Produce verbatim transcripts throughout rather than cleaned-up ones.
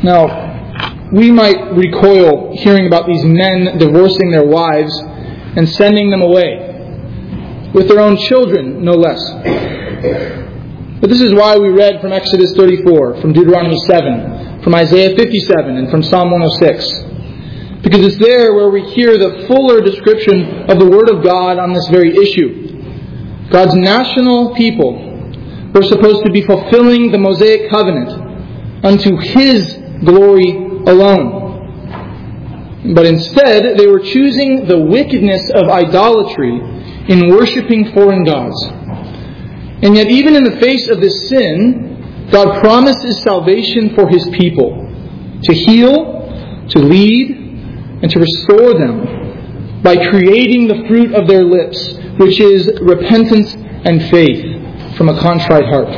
Now, we might recoil hearing about these men divorcing their wives and sending them away, with their own children, no less. But this is why we read from Exodus thirty-four, from Deuteronomy seven, from Isaiah fifty-seven, and from Psalm one oh six. Because it's there where we hear the fuller description of the Word of God on this very issue. God's national people were supposed to be fulfilling the Mosaic covenant unto His glory alone. But instead, they were choosing the wickedness of idolatry in worshiping foreign gods. And yet, even in the face of this sin, God promises salvation for His people, to heal, to lead, and to restore them by creating the fruit of their lips, which is repentance and faith from a contrite heart.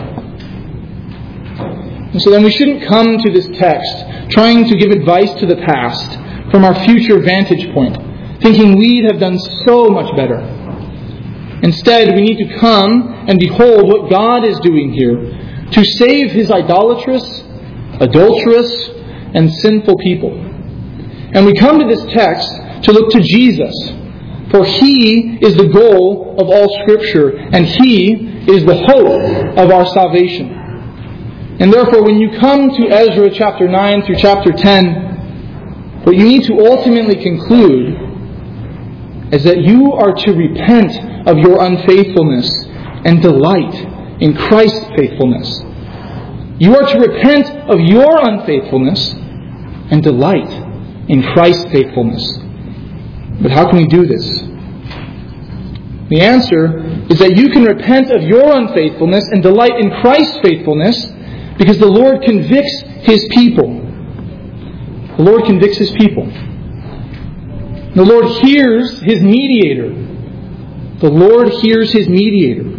And so then we shouldn't come to this text trying to give advice to the past from our future vantage point, thinking we'd have done so much better. Instead, we need to come and behold what God is doing here to save His idolatrous, adulterous, and sinful people. And we come to this text to look to Jesus, for He is the goal of all Scripture, and He is the hope of our salvation. And therefore, when you come to Ezra chapter nine through chapter ten, what you need to ultimately conclude is that you are to repent of your unfaithfulness and delight in Christ's faithfulness. You are to repent of your unfaithfulness and delight in Christ's faithfulness. But how can we do this? The answer is that you can repent of your unfaithfulness and delight in Christ's faithfulness because the Lord convicts His people. The Lord convicts His people. The Lord hears His mediator. The Lord hears His mediator.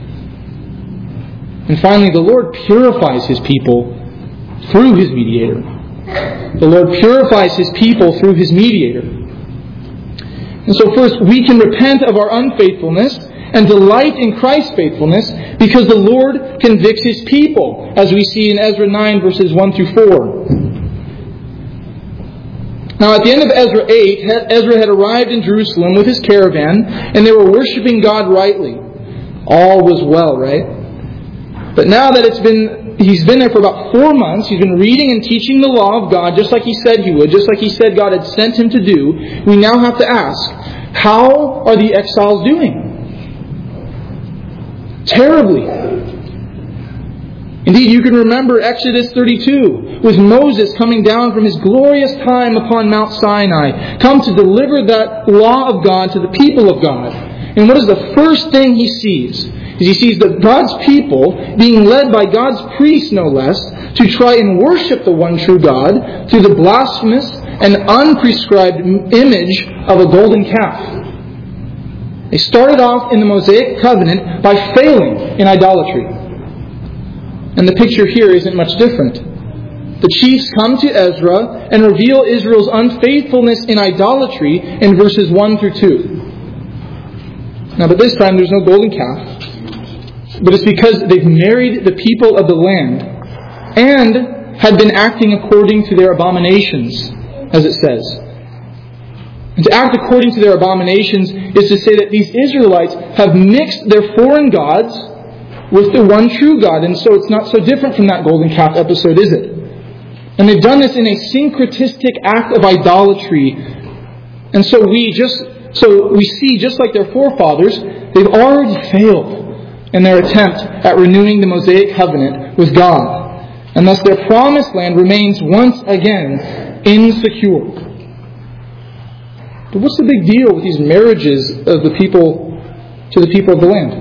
And finally, the Lord purifies His people through His mediator. The Lord purifies His people through His mediator. And so first, we can repent of our unfaithfulness and delight in Christ's faithfulness because the Lord convicts His people, as we see in Ezra nine, verses one through four. Now, at the end of Ezra eight, Ezra had arrived in Jerusalem with his caravan, and they were worshiping God rightly. All was well, right? But now that it's been, he's been there for about four months, he's been reading and teaching the law of God, just like he said he would, just like he said God had sent him to do, we now have to ask, how are the exiles doing? Terribly. Indeed, you can remember Exodus thirty-two, with Moses coming down from his glorious time upon Mount Sinai, come to deliver that law of God to the people of God. And what is the first thing he sees? Is he sees that God's people being led by God's priests, no less, to try and worship the one true God through the blasphemous and unprescribed image of a golden calf. They started off in the Mosaic covenant by failing in idolatry. And the picture here isn't much different. The chiefs come to Ezra and reveal Israel's unfaithfulness in idolatry in verses one through two. Now, but this time there's no golden calf, but it's because they've married the people of the land and had been acting according to their abominations, as it says. And to act according to their abominations is to say that these Israelites have mixed their foreign gods with the one true God. And so it's not so different from that golden calf episode, is it? And they've done this in a syncretistic act of idolatry. And so we just so we see, just like their forefathers, they've already failed in their attempt at renewing the Mosaic covenant with God. And thus their promised land remains once again insecure. But what's the big deal with these marriages of the people to the people of the land?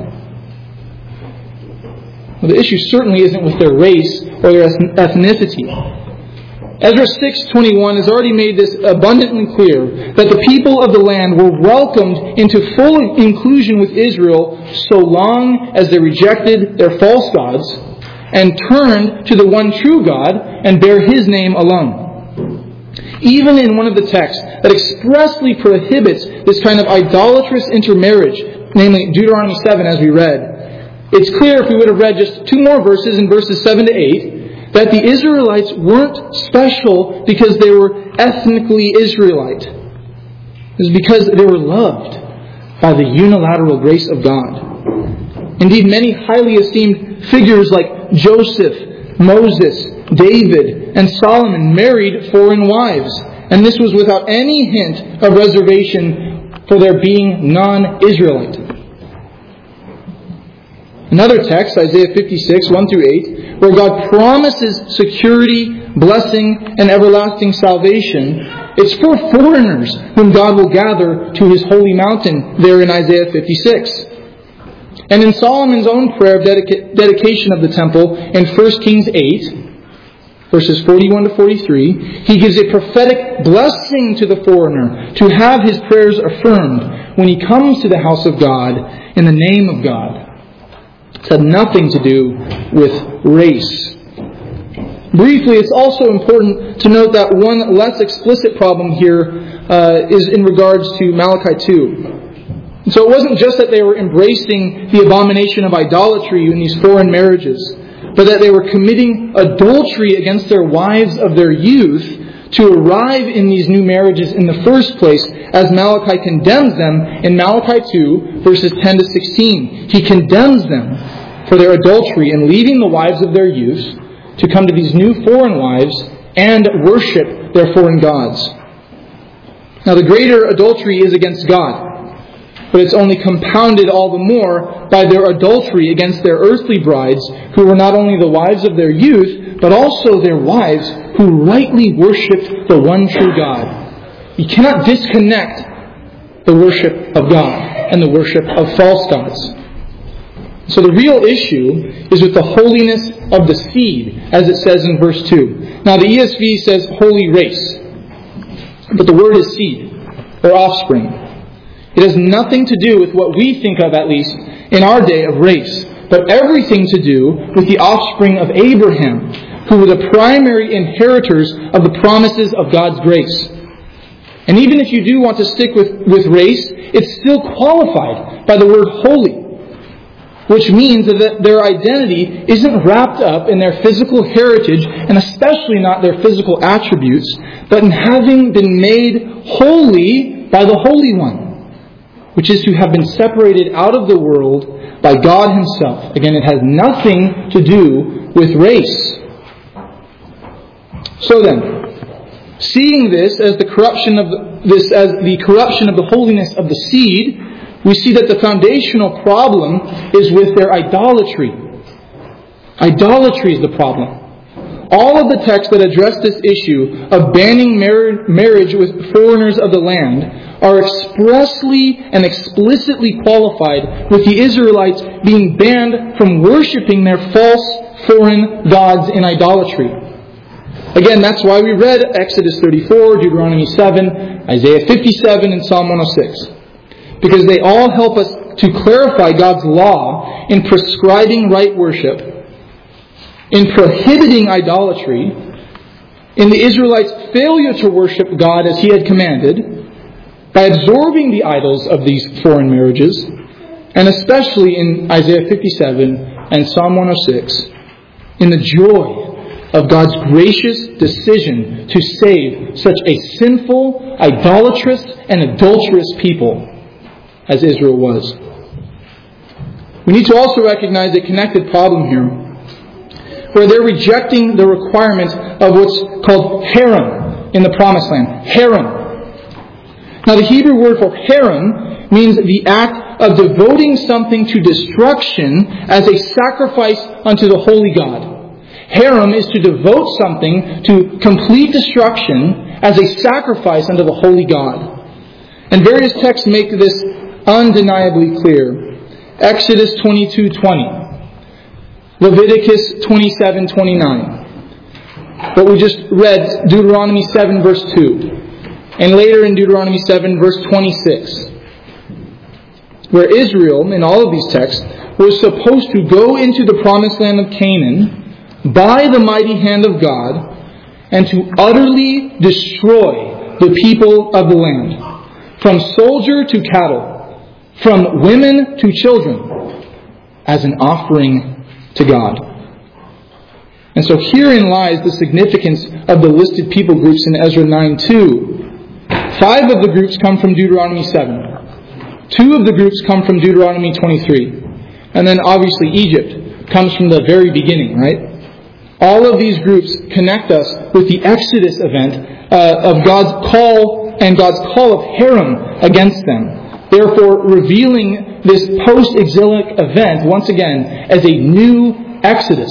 Well, the issue certainly isn't with their race or their ethnicity. Ezra six twenty-one has already made this abundantly clear that the people of the land were welcomed into full inclusion with Israel so long as they rejected their false gods and turned to the one true God and bear His name alone. Even in one of the texts that expressly prohibits this kind of idolatrous intermarriage, namely Deuteronomy seven as we read, it's clear if we would have read just two more verses in verses seven to eight, that the Israelites weren't special because they were ethnically Israelite. It was because they were loved by the unilateral grace of God. Indeed, many highly esteemed figures like Joseph, Moses, David, and Solomon married foreign wives. And this was without any hint of reservation for their being non-Israelite. Another text, Isaiah fifty-six, one through eight, where God promises security, blessing, and everlasting salvation. It's for foreigners whom God will gather to His holy mountain there in Isaiah fifty-six. And in Solomon's own prayer of dedica- dedication of the temple in First Kings eight, verses forty-one to forty-three, he gives a prophetic blessing to the foreigner to have his prayers affirmed when he comes to the house of God in the name of God. It had nothing to do with race. Briefly, it's also important to note that one less explicit problem here uh, is in regards to Malachi two. So it wasn't just that they were embracing the abomination of idolatry in these foreign marriages, but that they were committing adultery against their wives of their youth to arrive in these new marriages in the first place, as Malachi condemns them in Malachi two, verses ten to sixteen. He condemns them for their adultery in leaving the wives of their youth to come to these new foreign wives and worship their foreign gods. Now, the greater adultery is against God, but it's only compounded all the more by their adultery against their earthly brides, who were not only the wives of their youth, but also their wives who rightly worshipped the one true God. You cannot disconnect the worship of God and the worship of false gods. So the real issue is with the holiness of the seed, as it says in verse two. Now the E S V says holy race, but the word is seed, or offspring. It has nothing to do with what we think of, at least in our day, of race, but everything to do with the offspring of Abraham, who were the primary inheritors of the promises of God's grace. And even if you do want to stick with, with race, it's still qualified by the word holy, which means that their identity isn't wrapped up in their physical heritage, and especially not their physical attributes, but in having been made holy by the Holy One, which is to have been separated out of the world by God Himself. Again, it has nothing to do with race. So then, seeing this as the corruption of the, this as the corruption of the holiness of the seed, we see that the foundational problem is with their idolatry. Idolatry is the problem. All of the texts that address this issue of banning mar- marriage with foreigners of the land are expressly and explicitly qualified with the Israelites being banned from worshiping their false foreign gods in idolatry. Again, that's why we read Exodus thirty-four, Deuteronomy seven, Isaiah fifty-seven, and Psalm one oh six. Because they all help us to clarify God's law in prescribing right worship, in prohibiting idolatry, in the Israelites' failure to worship God as He had commanded, by absorbing the idols of these foreign marriages, and especially in Isaiah fifty-seven and Psalm one oh six, in the joy of God's gracious decision to save such a sinful, idolatrous, and adulterous people as Israel was. We need to also recognize a connected problem here, where they're rejecting the requirement of what's called herem in the Promised Land. Herem. Now the Hebrew word for herem means the act of devoting something to destruction as a sacrifice unto the holy God. Herem is to devote something to complete destruction as a sacrifice unto the holy God. And various texts make this undeniably clear. Exodus twenty-two twenty, Leviticus twenty-seven twenty-nine. But we just read Deuteronomy seven verse two, and later in Deuteronomy seven verse twenty-six, where Israel, in all of these texts, was supposed to go into the promised land of Canaan by the mighty hand of God and to utterly destroy the people of the land, from soldier to cattle, from women to children, as an offering to God. And And so herein lies the significance of the listed people groups in Ezra nine two. Five of the groups come from Deuteronomy seven. Two of the groups come from Deuteronomy twenty-three. And then obviously Egypt comes from the very beginning, right? All of these groups connect us with the Exodus event uh, of God's call and God's call of Herem against them. Therefore, revealing this post-exilic event, once again, as a new Exodus.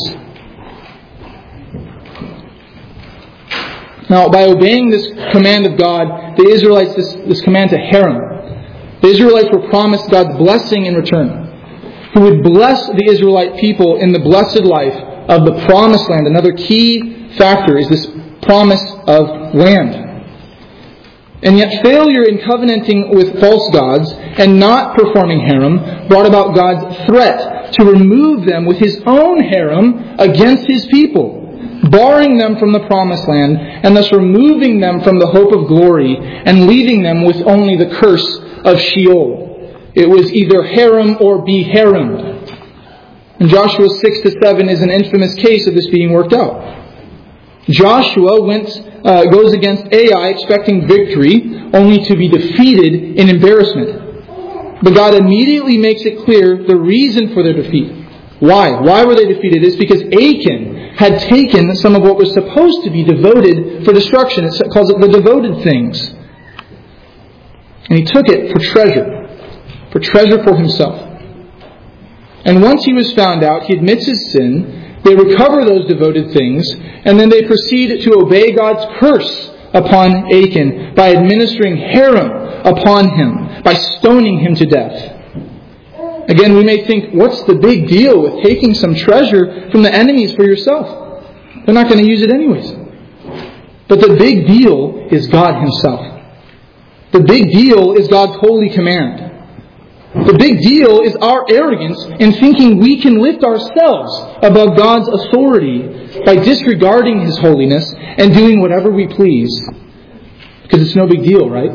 Now, by obeying this command of God, the Israelites, this, this command to Herem, the Israelites were promised God's blessing in return, who would bless the Israelite people in the blessed life of the promised land. Another key factor is this promise of land. And yet failure in covenanting with false gods and not performing Herem brought about God's threat to remove them with His own Herem against His people, barring them from the promised land and thus removing them from the hope of glory and leaving them with only the curse of Sheol. It was either Herem or be Heremed. And Joshua six to seven is an infamous case of this being worked out. Joshua went, uh, goes against Ai expecting victory, only to be defeated in embarrassment. But God immediately makes it clear the reason for their defeat. Why? Why were they defeated? It's because Achan had taken some of what was supposed to be devoted for destruction. It calls it the devoted things. And he took it for treasure. For treasure for himself. And once he was found out, he admits his sin. They recover those devoted things, and then they proceed to obey God's curse upon Achan by administering Herem upon him, by stoning him to death. Again, we may think, what's the big deal with taking some treasure from the enemies for yourself? They're not going to use it anyways. But the big deal is God Himself. The big deal is God's holy command. The big deal is our arrogance in thinking we can lift ourselves above God's authority by disregarding His holiness and doing whatever we please. Because it's no big deal, right?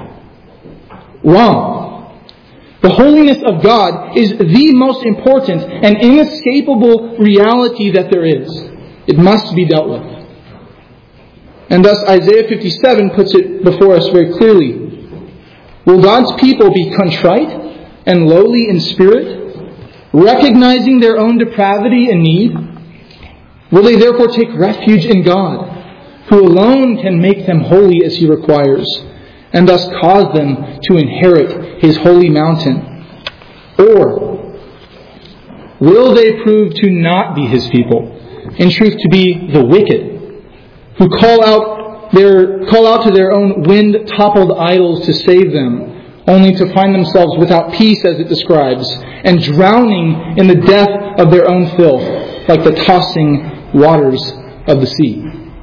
Wrong. The holiness of God is the most important and inescapable reality that there is. It must be dealt with. And thus Isaiah fifty-seven puts it before us very clearly. Will God's people be contrite and lowly in spirit, recognizing their own depravity and need? Will they therefore take refuge in God, who alone can make them holy as He requires, and thus cause them to inherit His holy mountain? Or will they prove to not be His people, in truth to be the wicked, who call out their call out to their own wind-toppled idols to save them, only to find themselves without peace, as it describes, and drowning in the death of their own filth, like the tossing waters of the sea?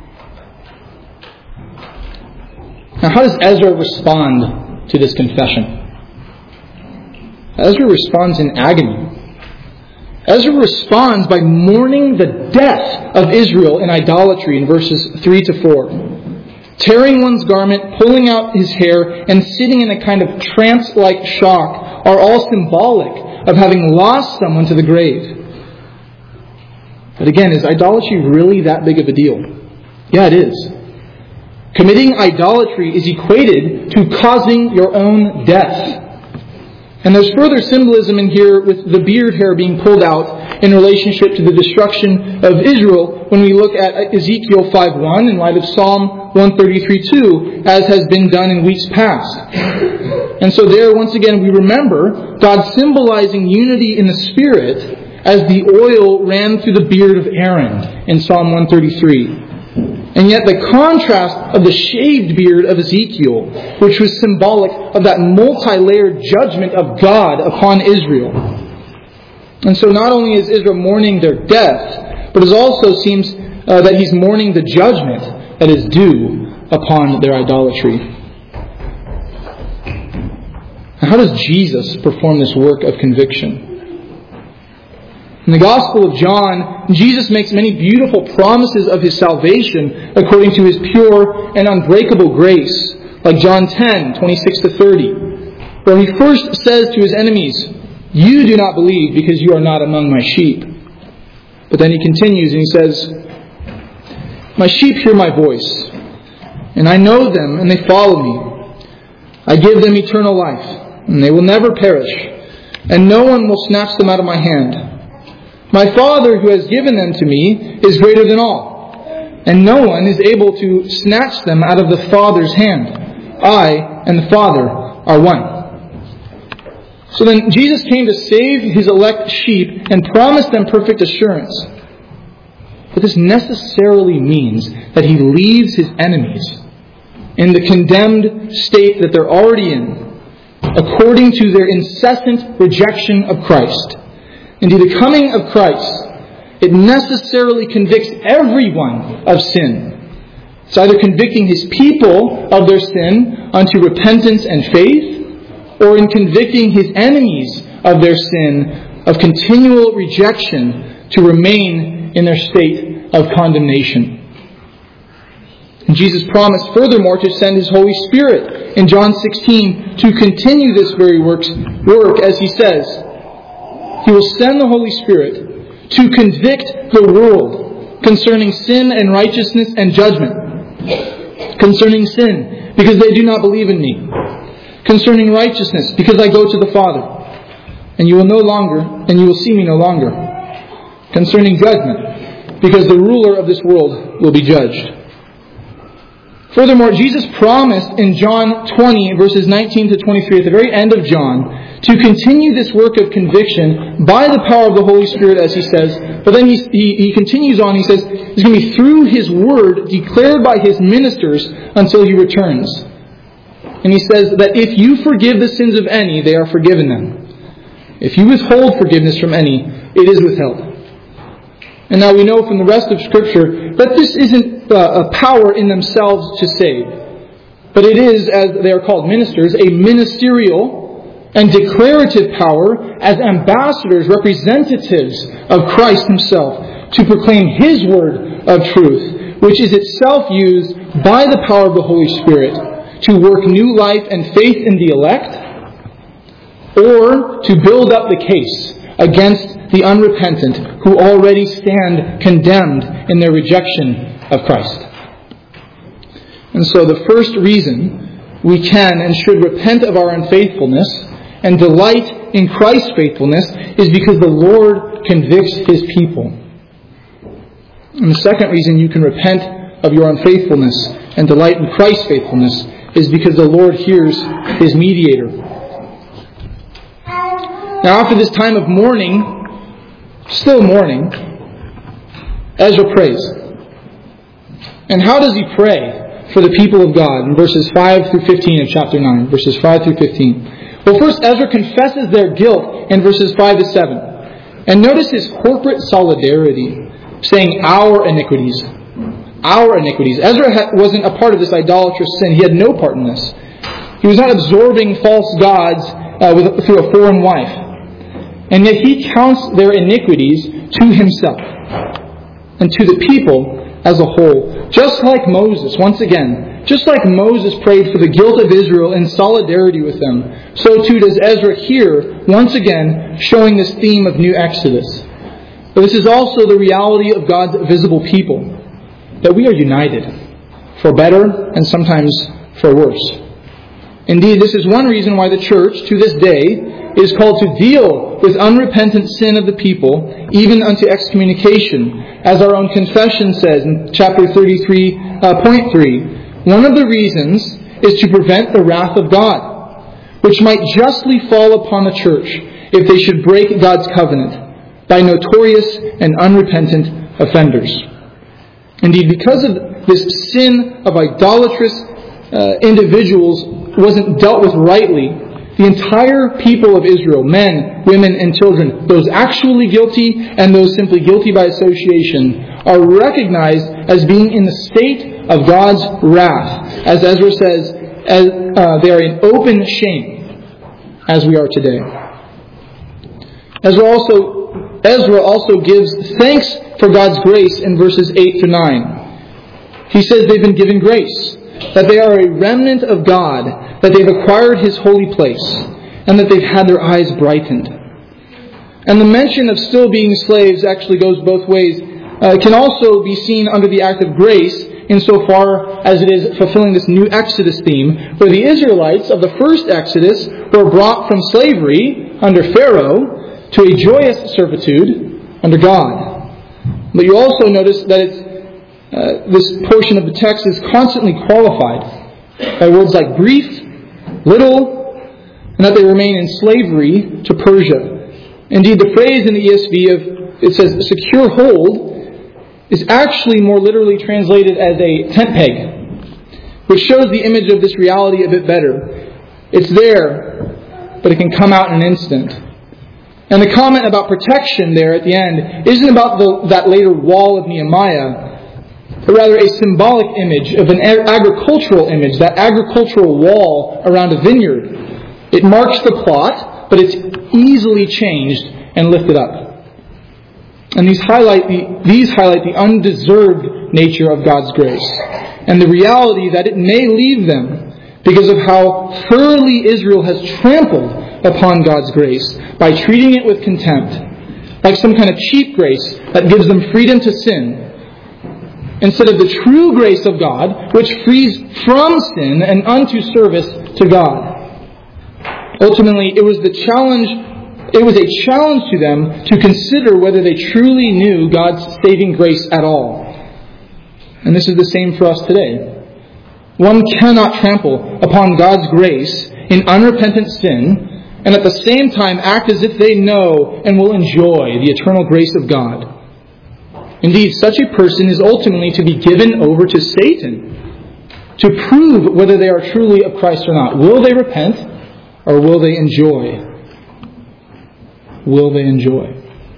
Now, how does Ezra respond to this confession? Ezra responds in agony. Ezra responds by mourning the death of Israel in idolatry in verses three to four. Tearing one's garment, pulling out his hair, and sitting in a kind of trance-like shock are all symbolic of having lost someone to the grave. But again, is idolatry really that big of a deal? Yeah, it is. Committing idolatry is equated to causing your own death. And there's further symbolism in here with the beard hair being pulled out in relationship to the destruction of Israel when we look at Ezekiel five one in light of Psalm one thirty-three two, as has been done in weeks past. And so there, once again, we remember God symbolizing unity in the Spirit as the oil ran through the beard of Aaron in Psalm one thirty-three. And yet the contrast of the shaved beard of Ezekiel, which was symbolic of that multi-layered judgment of God upon Israel. And so not only is Israel mourning their death, but it also seems uh, that he's mourning the judgment that is due upon their idolatry. Now, how does Jesus perform this work of conviction? In the Gospel of John, Jesus makes many beautiful promises of His salvation according to His pure and unbreakable grace, like John ten, twenty-six to thirty, where He first says to His enemies, "You do not believe because you are not among my sheep." But then He continues and He says, My sheep hear my voice, and I know them, and they follow me. I give them eternal life, and they will never perish, and no one will snatch them out of my hand. My Father, who has given them to me, is greater than all, and no one is able to snatch them out of the Father's hand. I and the Father are one. So then Jesus came to save His elect sheep and promised them perfect assurance. But this necessarily means that He leaves His enemies in the condemned state that they're already in, according to their incessant rejection of Christ. Indeed, the coming of Christ, it necessarily convicts everyone of sin. It's either convicting His people of their sin unto repentance and faith, or in convicting His enemies of their sin of continual rejection to remain in their state of condemnation. And Jesus promised furthermore to send His Holy Spirit in John sixteen to continue this very work, work as He says. He will send the Holy Spirit to convict the world concerning sin and righteousness and judgment. Concerning sin, because they do not believe in me. Concerning righteousness, because I go to the Father, and you will no longer, and you will see me no longer. Concerning judgment, because the ruler of this world will be judged. Furthermore, Jesus promised in John twenty, verses nineteen to twenty-three, at the very end of John, to continue this work of conviction by the power of the Holy Spirit, as He says. But then he, he, he continues on, He says, it's going to be through His word declared by His ministers until He returns. And He says that if you forgive the sins of any, they are forgiven them. If you withhold forgiveness from any, it is withheld. And now we know from the rest of Scripture that this isn't a power in themselves to save. But it is, as they are called ministers, a ministerial and declarative power as ambassadors, representatives of Christ Himself, to proclaim His word of truth, which is itself used by the power of the Holy Spirit to work new life and faith in the elect, or to build up the case against the unrepentant who already stand condemned in their rejection of Christ. And so the first reason we can and should repent of our unfaithfulness and delight in Christ's faithfulness is because the Lord convicts His people. And the second reason you can repent of your unfaithfulness and delight in Christ's faithfulness is because the Lord hears His mediator. Now, after this time of mourning, still mourning, Ezra prays. And how does he pray for the people of God? In verses five through fifteen of chapter nine. Verses five through fifteen. Well, first, Ezra confesses their guilt in verses five to seven. And notice his corporate solidarity, saying, our iniquities. Our iniquities. Ezra wasn't a part of this idolatrous sin. He had no part in this. He was not absorbing false gods uh, with, through a foreign wife. And yet he counts their iniquities to himself and to the people as a whole. Just like Moses, once again, just like Moses prayed for the guilt of Israel in solidarity with them, so too does Ezra here, once again, showing this theme of new Exodus. But this is also the reality of God's visible people, that we are united, for better and sometimes for worse. Indeed, this is one reason why the church, to this day, is called to deal with unrepentant sin of the people, even unto excommunication, as our own confession says in chapter thirty-three point three. One of the reasons is to prevent the wrath of God, which might justly fall upon the church if they should break God's covenant by notorious and unrepentant offenders. Indeed, because of this sin of idolatrous uh, individuals wasn't dealt with rightly, the entire people of Israel, men, women, and children, those actually guilty and those simply guilty by association, are recognized as being in the state of God's wrath. As Ezra says, as, uh, they are in open shame, as we are today. Ezra also, Ezra also gives thanks for God's grace in verses eight to nine. He says they've been given grace, that they are a remnant of God, that they've acquired His holy place, and that they've had their eyes brightened. And the mention of still being slaves actually goes both ways. uh, can also be seen under the act of grace insofar as it is fulfilling this new Exodus theme, where the Israelites of the first Exodus were brought from slavery under Pharaoh to a joyous servitude under God. But you also notice that it's, uh, this portion of the text is constantly qualified by words like brief, little, and that they remain in slavery to Persia. Indeed, the phrase in the E S V of, it says, secure hold, is actually more literally translated as a tent peg, which shows the image of this reality a bit better. It's there, but it can come out in an instant. And the comment about protection there at the end isn't about the, that later wall of Nehemiah, but rather a symbolic image of an agricultural image, that agricultural wall around a vineyard. It marks the plot, but it's easily changed and lifted up. And these highlight the these highlight the undeserved nature of God's grace and the reality that it may leave them because of how thoroughly Israel has trampled upon God's grace by treating it with contempt, like some kind of cheap grace that gives them freedom to sin, instead of the true grace of God, which frees from sin and unto service to God. Ultimately, it was the challenge It was a challenge to them to consider whether they truly knew God's saving grace at all. And this is the same for us today. One cannot trample upon God's grace in unrepentant sin and at the same time act as if they know and will enjoy the eternal grace of God. Indeed, such a person is ultimately to be given over to Satan to prove whether they are truly of Christ or not. Will they repent or will they enjoy? Will they enjoy?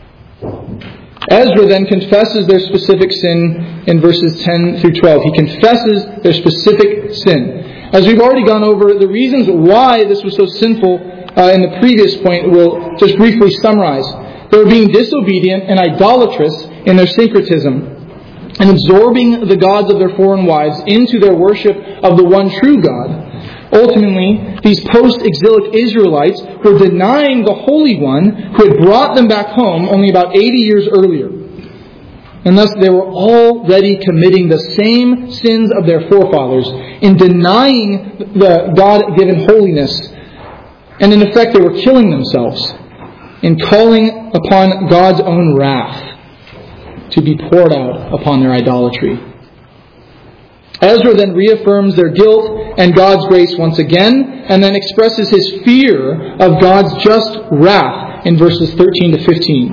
Ezra then confesses their specific sin in verses ten through twelve. He confesses their specific sin. As we've already gone over, the reasons why this was so sinful uh, in the previous point we'll just briefly summarize. They were being disobedient and idolatrous in their syncretism and absorbing the gods of their foreign wives into their worship of the one true God. Ultimately, these post-exilic Israelites were denying the Holy One who had brought them back home only about eighty years earlier. And thus they were already committing the same sins of their forefathers in denying the God-given holiness. And in effect, they were killing themselves in calling upon God's own wrath to be poured out upon their idolatry. Ezra then reaffirms their guilt and God's grace once again, and then expresses his fear of God's just wrath in verses thirteen to fifteen.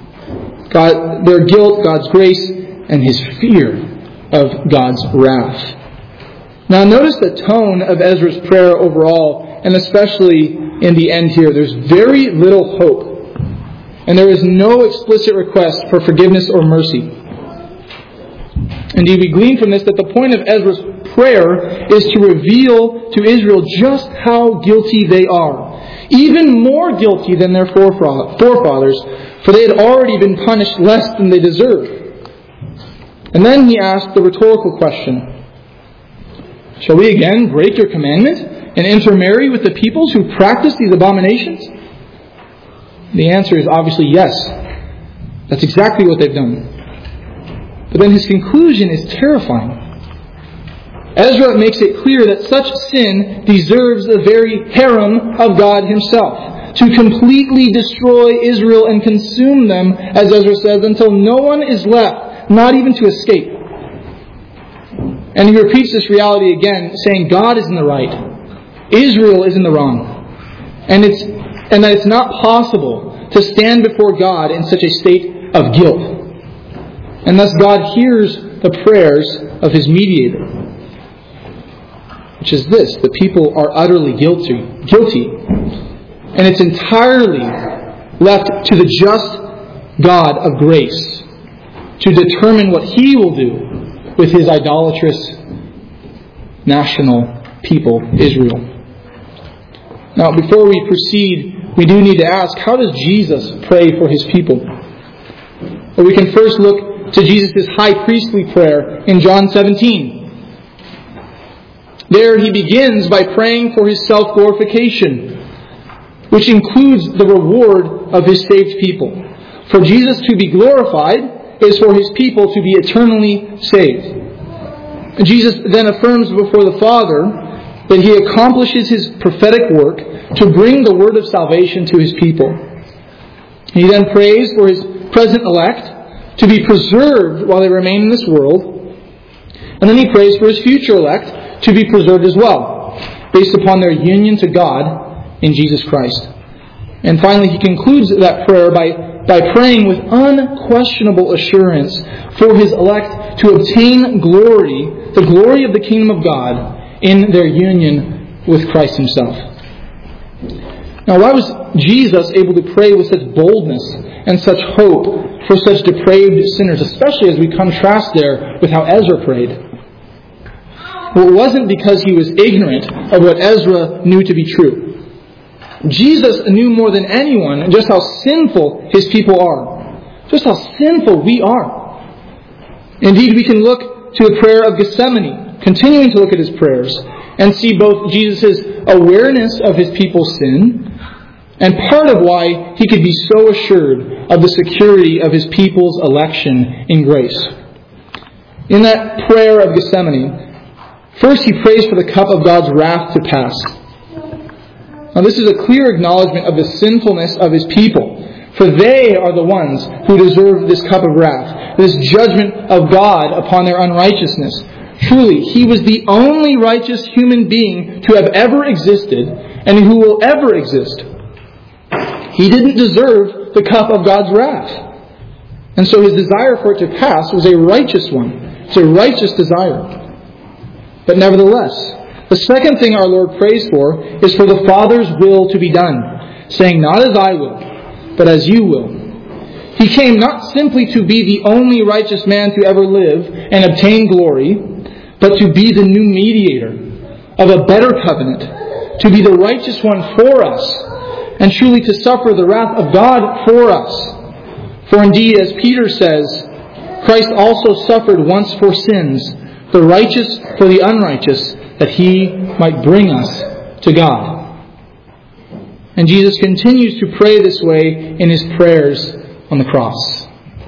God, their guilt, God's grace, and his fear of God's wrath. Now notice the tone of Ezra's prayer overall, and especially in the end here. There's very little hope, and there is no explicit request for forgiveness or mercy. Indeed, we glean from this that the point of Ezra's prayer is to reveal to Israel just how guilty they are. Even more guilty than their forefathers, for they had already been punished less than they deserved. And then he asked the rhetorical question, shall we again break your commandment and intermarry with the peoples who practice these abominations? The answer is obviously yes. That's exactly what they've done. But then his conclusion is terrifying. Ezra makes it clear that such sin deserves the very harem of God himself, to completely destroy Israel and consume them, as Ezra says, until no one is left, not even to escape. And he repeats this reality again, saying God is in the right, Israel is in the wrong, and it's and that it's not possible to stand before God in such a state of guilt. And thus God hears the prayers of his mediator, which is this: the people are utterly guilty, guilty, and it's entirely left to the just God of grace to determine what he will do with his idolatrous national people, Israel. Now, before we proceed, we do need to ask, how does Jesus pray for his people? Well, we can first look to Jesus' high priestly prayer in John seventeen. There he begins by praying for his self-glorification, which includes the reward of his saved people. For Jesus to be glorified is for His people to be eternally saved. Jesus then affirms before the Father that He accomplishes His prophetic work to bring the word of salvation to His people. He then prays for His present elect to be preserved while they remain in this world. And then He prays for His future elect to be preserved as well, based upon their union to God in Jesus Christ. And finally, He concludes that prayer by, by praying with unquestionable assurance for His elect to obtain glory, the glory of the kingdom of God, in their union with Christ Himself. Now, why was Jesus able to pray with such boldness and such hope for such depraved sinners, especially as we contrast there with how Ezra prayed? Well, it wasn't because He was ignorant of what Ezra knew to be true. Jesus knew more than anyone just how sinful His people are, just how sinful we are. Indeed, we can look to the prayer of Gethsemane, continuing to look at His prayers, and see both Jesus' awareness of His people's sin, and part of why He could be so assured of the security of His people's election in grace. In that prayer of Gethsemane, first He prays for the cup of God's wrath to pass. Now, this is a clear acknowledgement of the sinfulness of His people, for they are the ones who deserve this cup of wrath, this judgment of God upon their unrighteousness. Truly, He was the only righteous human being to have ever existed and who will ever exist. He didn't deserve the cup of God's wrath. And so His desire for it to pass was a righteous one. It's a righteous desire. But nevertheless, the second thing our Lord prays for is for the Father's will to be done, saying, "Not as I will, but as you will." He came not simply to be the only righteous man to ever live and obtain glory, but to be the new mediator of a better covenant, to be the righteous one for us, and truly to suffer the wrath of God for us. For indeed, as Peter says, Christ also suffered once for sins, the righteous for the unrighteous, that He might bring us to God. And Jesus continues to pray this way in His prayers on the cross.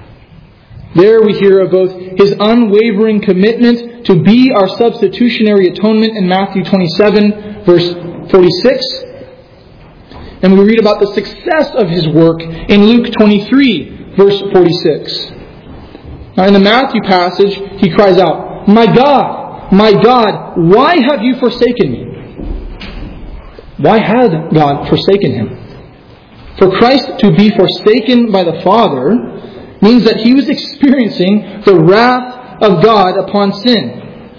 There we hear of both His unwavering commitment to be our substitutionary atonement in Matthew twenty-seven, verse forty-six. And we read about the success of His work in Luke twenty-three, verse forty-six. Now in the Matthew passage, He cries out, "My God, my God, why have you forsaken me?" Why had God forsaken Him? For Christ to be forsaken by the Father means that He was experiencing the wrath of God upon sin.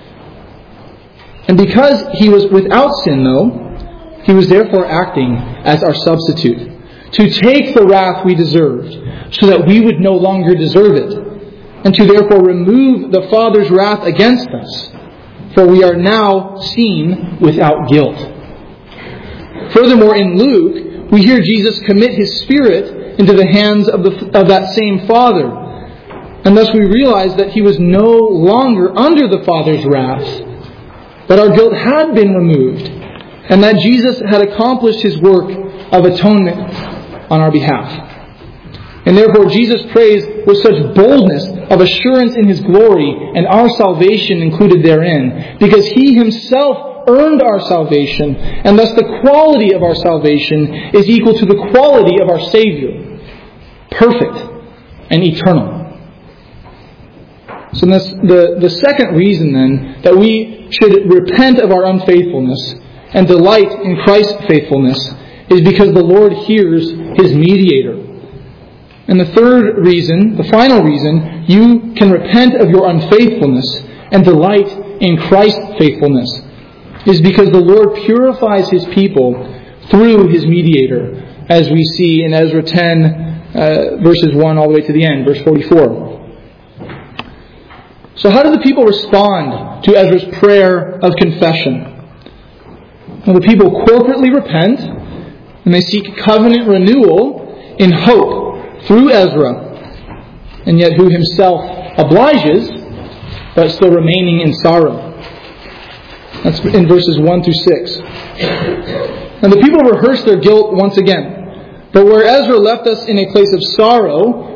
And because He was without sin, though, He was therefore acting as our substitute, to take the wrath we deserved, so that we would no longer deserve it, and to therefore remove the Father's wrath against us, for we are now seen without guilt. Furthermore, in Luke, we hear Jesus commit His Spirit into the hands of, the, of that same Father. And thus we realize that He was no longer under the Father's wrath, but our guilt had been removed, and that Jesus had accomplished His work of atonement on our behalf. And therefore Jesus prays with such boldness of assurance in His glory, and our salvation included therein, because He Himself earned our salvation, and thus the quality of our salvation is equal to the quality of our Savior, perfect and eternal. So this, the, the second reason then that we should repent of our unfaithfulness and delight in Christ's faithfulness is because the Lord hears His mediator. And the third reason, the final reason, you can repent of your unfaithfulness and delight in Christ's faithfulness is because the Lord purifies His people through His mediator, as we see in Ezra ten, uh, verses one all the way to the end, verse forty-four. So how do the people respond to Ezra's prayer of confession? Well, the people corporately repent, and they seek covenant renewal in hope through Ezra, and yet who himself obliges, but still remaining in sorrow. That's in verses one through six. And the people rehearse their guilt once again. But where Ezra left us in a place of sorrow,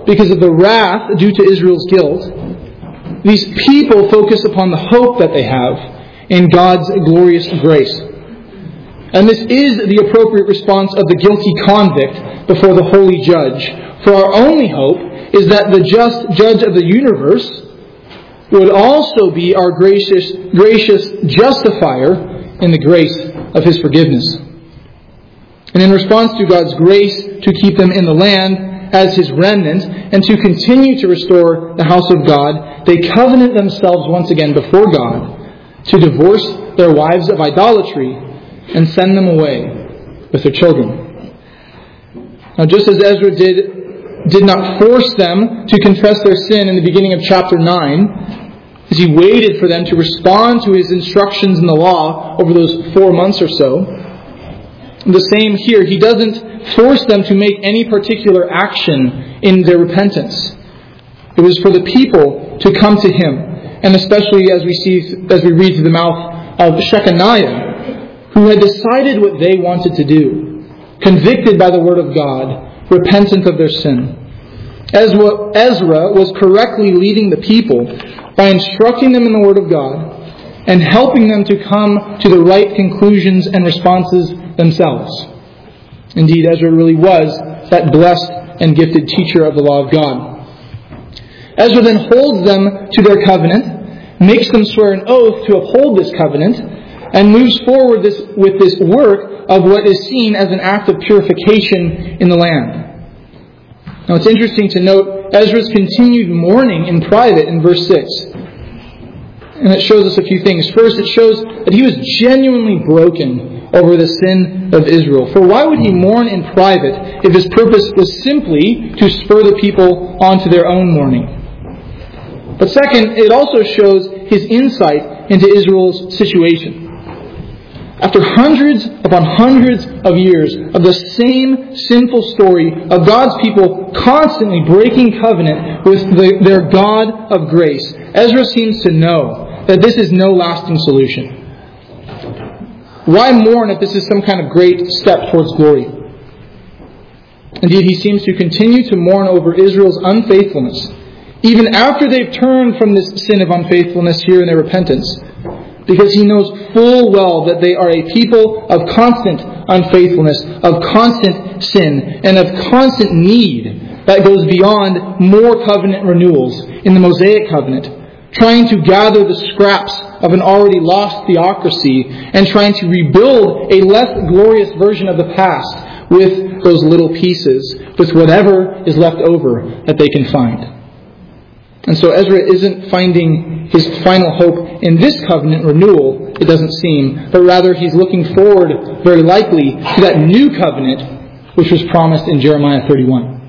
because of the wrath due to Israel's guilt, these people focus upon the hope that they have in God's glorious grace. And this is the appropriate response of the guilty convict before the holy judge. For our only hope is that the just judge of the universe would also be our gracious, gracious justifier in the grace of His forgiveness. And in response to God's grace to keep them in the land as His remnant and to continue to restore the house of God, they covenant themselves once again before God to divorce their wives of idolatry and send them away with their children. Now, just as Ezra did did not force them to confess their sin in the beginning of chapter nine, as he waited for them to respond to his instructions in the law over those four months or so, the same here. He doesn't force them to make any particular action in their repentance. It was for the people to come to Him, and especially as we see, as we read through the mouth of Shechaniah, who had decided what they wanted to do, convicted by the Word of God, repentant of their sin. Ezra, Ezra was correctly leading the people by instructing them in the Word of God and helping them to come to the right conclusions and responses themselves. Indeed, Ezra really was that blessed and gifted teacher of the law of God. Ezra then holds them to their covenant, makes them swear an oath to uphold this covenant, and moves forward this, with this work of what is seen as an act of purification in the land. Now it's interesting to note Ezra's continued mourning in private in verse six. And it shows us a few things. First, it shows that he was genuinely broken over the sin of Israel. For why would he mourn in private if his purpose was simply to spur the people onto their own mourning? But second, it also shows his insight into Israel's situation. After hundreds upon hundreds of years of the same sinful story of God's people constantly breaking covenant with the, their God of grace, Ezra seems to know that this is no lasting solution. Why mourn if this is some kind of great step towards glory? Indeed, he seems to continue to mourn over Israel's unfaithfulness, even after they've turned from this sin of unfaithfulness here in their repentance, because he knows full well that they are a people of constant unfaithfulness, of constant sin, and of constant need that goes beyond more covenant renewals in the Mosaic covenant, trying to gather the scraps of an already lost theocracy and trying to rebuild a less glorious version of the past with those little pieces, with whatever is left over that they can find. And so Ezra isn't finding his final hope in this covenant renewal, it doesn't seem, but rather he's looking forward, very likely, to that new covenant which was promised in Jeremiah thirty-one.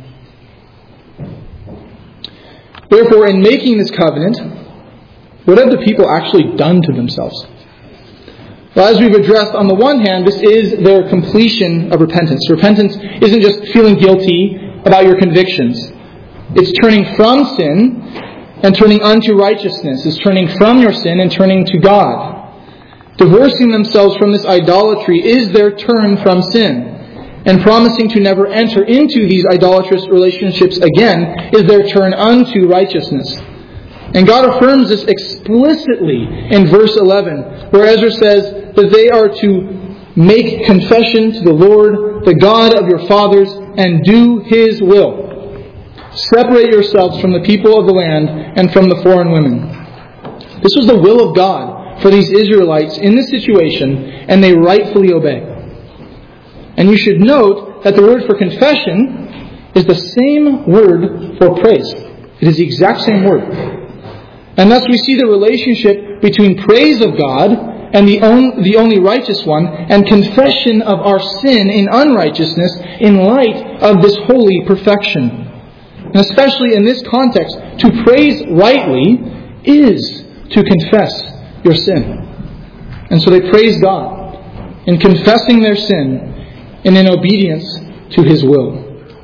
Therefore, in making this covenant, what have the people actually done to themselves? Well, as we've addressed, on the one hand, this is their completion of repentance. Repentance isn't just feeling guilty about your convictions. It's turning from sin and turning unto righteousness. It's turning from your sin and turning to God. Divorcing themselves from this idolatry is their turn from sin. And promising to never enter into these idolatrous relationships again is their turn unto righteousness. And God affirms this explicitly in verse eleven, where Ezra says that they are to make confession to the Lord, the God of your fathers, and do His will. Separate yourselves from the people of the land and from the foreign women. This was the will of God for these Israelites in this situation, and they rightfully obey. And you should note that the word for confession is the same word for praise. It is the exact same word. And thus we see the relationship between praise of God and the only, the only righteous one, and confession of our sin in unrighteousness in light of this holy perfection. And especially in this context, to praise rightly is to confess your sin. And so they praise God in confessing their sin and in obedience to His will.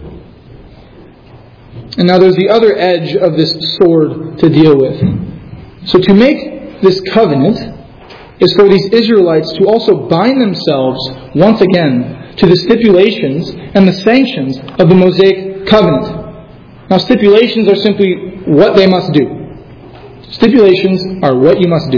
And now there's the other edge of this sword to deal with. So to make this covenant is for these Israelites to also bind themselves once again to the stipulations and the sanctions of the Mosaic covenant. Now, stipulations are simply what they must do. Stipulations are what you must do.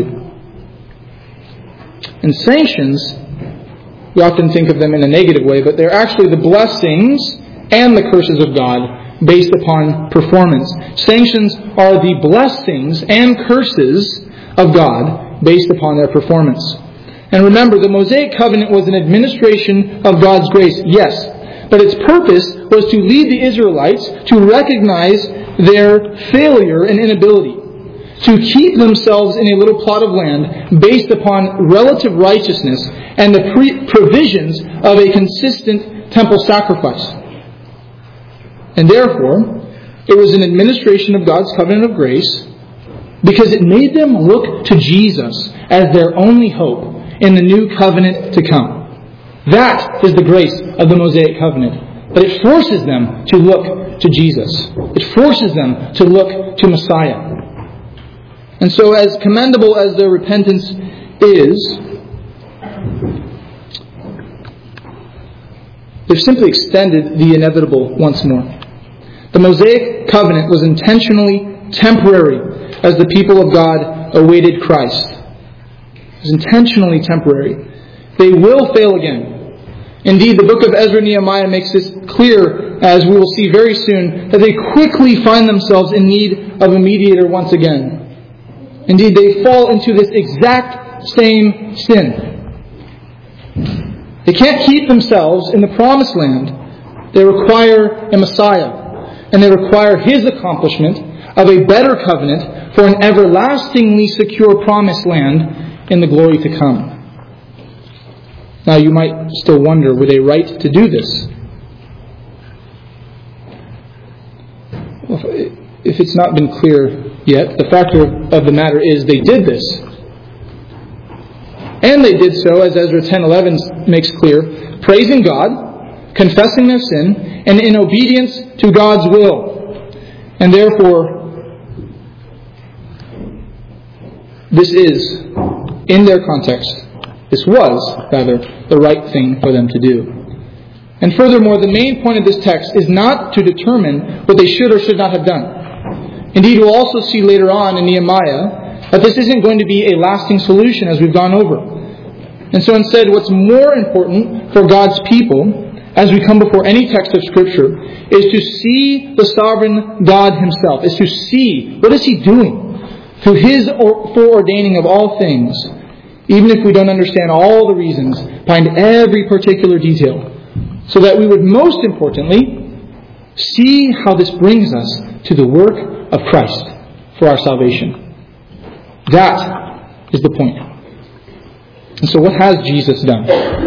And sanctions, we often think of them in a negative way, but they're actually the blessings and the curses of God based upon performance. Sanctions are the blessings and curses of God based upon their performance. And remember, the Mosaic covenant was an administration of God's grace, yes, but its purpose was to lead the Israelites to recognize their failure and inability, to keep themselves in a little plot of land based upon relative righteousness and the pre- provisions of a consistent temple sacrifice. And therefore, it was an administration of God's covenant of grace because it made them look to Jesus as their only hope in the new covenant to come. That is the grace of the Mosaic covenant. But it forces them to look to Jesus. It forces them to look to Messiah. And so, as commendable as their repentance is, they've simply extended the inevitable once more. The Mosaic covenant was intentionally temporary as the people of God awaited Christ. It was intentionally temporary. They will fail again. Indeed, the book of Ezra and Nehemiah makes this clear, as we will see very soon, that they quickly find themselves in need of a mediator once again. Indeed, they fall into this exact same sin. They can't keep themselves in the promised land. They require a Messiah, and they require His accomplishment of a better covenant for an everlastingly secure promised land in the glory to come. Now, you might still wonder, were they right to do this? Well, if it's not been clear yet, the fact of the matter is they did this. And they did so, as Ezra ten eleven makes clear, praising God, confessing their sin, and in obedience to God's will. And therefore, this is, in their context, this was, rather, the right thing for them to do. And furthermore, the main point of this text is not to determine what they should or should not have done. Indeed, we'll also see later on in Nehemiah that this isn't going to be a lasting solution, as we've gone over. And so instead, what's more important for God's people, as we come before any text of Scripture, is to see the sovereign God Himself, is to see what is He doing through His foreordaining of all things, even if we don't understand all the reasons behind every particular detail, so that we would most importantly see how this brings us to the work of Christ for our salvation. That is the point. And so what has Jesus done?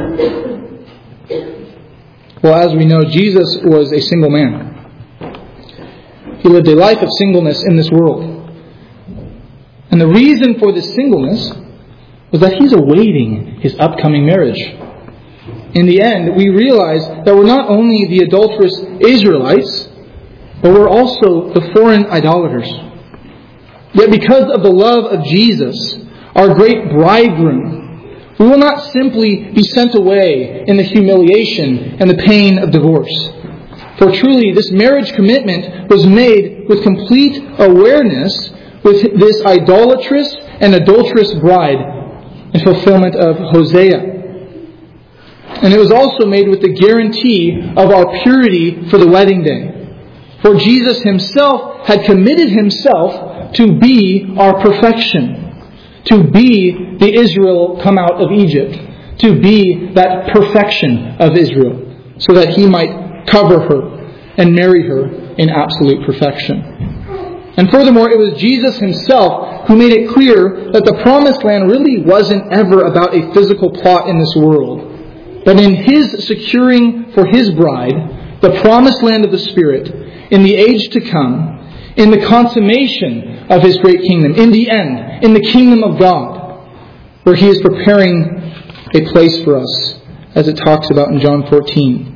Well, as we know, Jesus was a single man. He lived a life of singleness in this world. And the reason for this singleness was that He's awaiting His upcoming marriage. In the end, we realize that we're not only the adulterous Israelites, but we're also the foreign idolaters. Yet because of the love of Jesus, our great bridegroom, we will not simply be sent away in the humiliation and the pain of divorce. For truly, this marriage commitment was made with complete awareness with this idolatrous and adulterous bride in fulfillment of Hosea. And it was also made with the guarantee of our purity for the wedding day. For Jesus Himself had committed Himself to be our perfection, to be the Israel come out of Egypt, to be that perfection of Israel, so that He might cover her and marry her in absolute perfection. And furthermore, it was Jesus Himself who made it clear that the promised land really wasn't ever about a physical plot in this world, but in His securing for His bride the promised land of the Spirit in the age to come, in the consummation of His great kingdom, in the end, in the kingdom of God, where He is preparing a place for us, as it talks about in John fourteen.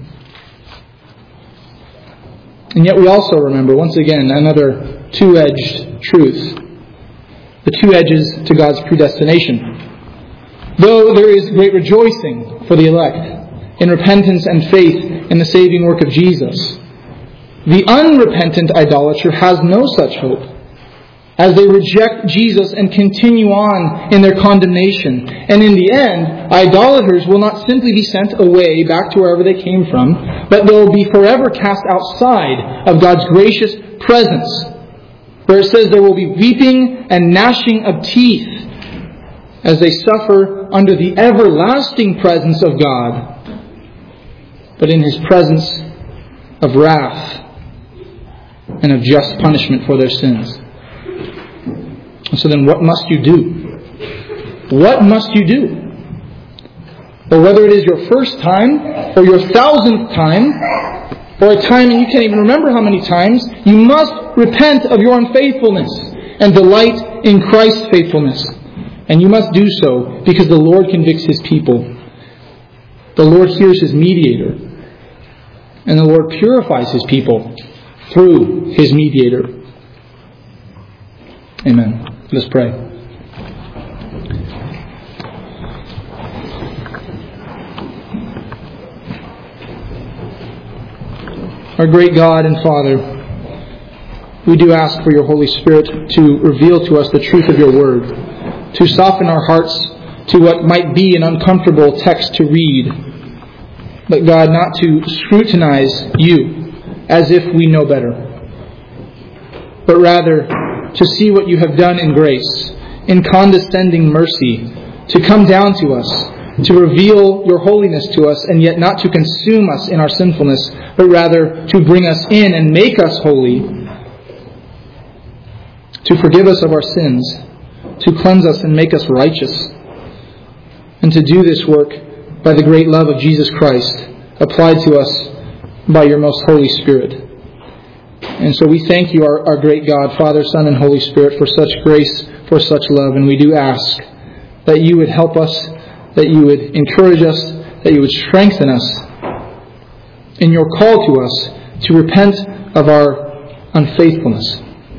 And yet we also remember, once again, another two-edged truth. The two edges to God's predestination. Though there is great rejoicing for the elect in repentance and faith in the saving work of Jesus, The unrepentant idolater has no such hope, as they reject Jesus and continue on in their condemnation. And in the end, idolaters will not simply be sent away back to wherever they came from, but they will be forever cast outside of God's gracious presence, where it says there will be weeping and gnashing of teeth as they suffer under the everlasting presence of God, but in His presence of wrath and of just punishment for their sins. So then what must you do? What must you do? Or whether it is your first time, or your thousandth time, or a time and you can't even remember how many times, you must repent of your unfaithfulness and delight in Christ's faithfulness. And you must do so because the Lord convicts His people. The Lord hears His mediator. And the Lord purifies His people through His mediator. Amen. Let's pray. Our great God and Father, we do ask for your Holy Spirit to reveal to us the truth of your word, to soften our hearts to what might be an uncomfortable text to read, but God, not to scrutinize you as if we know better, but rather to see what you have done in grace, in condescending mercy, to come down to us, to reveal your holiness to us, and yet not to consume us in our sinfulness, but rather to bring us in and make us holy, to forgive us of our sins, to cleanse us and make us righteous, and to do this work by the great love of Jesus Christ applied to us by your most Holy Spirit. And so we thank you, our, our great God, Father, Son, and Holy Spirit, for such grace, for such love. And we do ask that you would help us, that you would encourage us, that you would strengthen us in your call to us to repent of our unfaithfulness,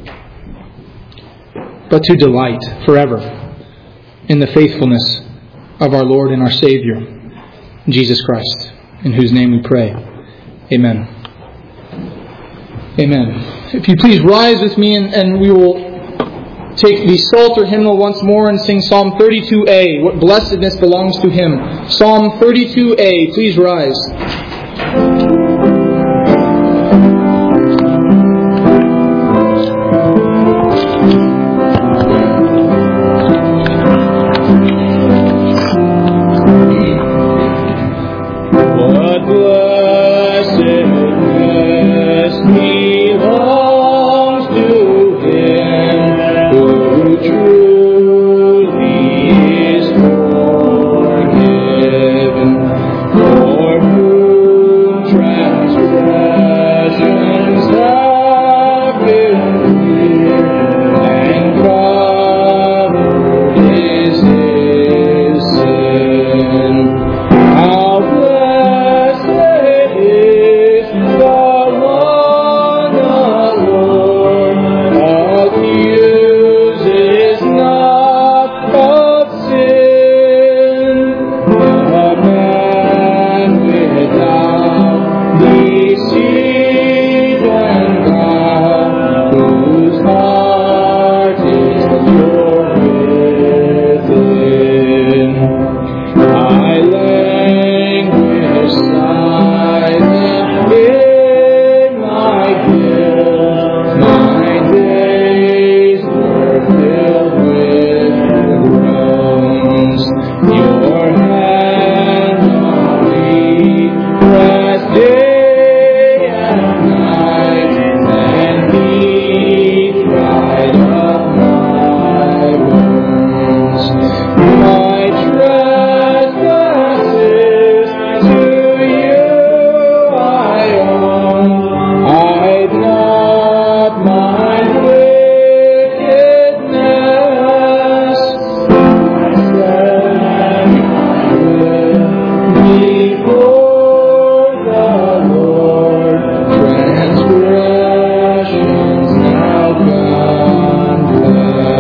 but to delight forever in the faithfulness of our Lord and our Savior, Jesus Christ, in whose name we pray. Amen. Amen. If you please rise with me, and, and we will take the Psalter hymnal once more and sing Psalm thirty-two A. What blessedness belongs to Him. Psalm thirty-two A. Please rise. Whose heart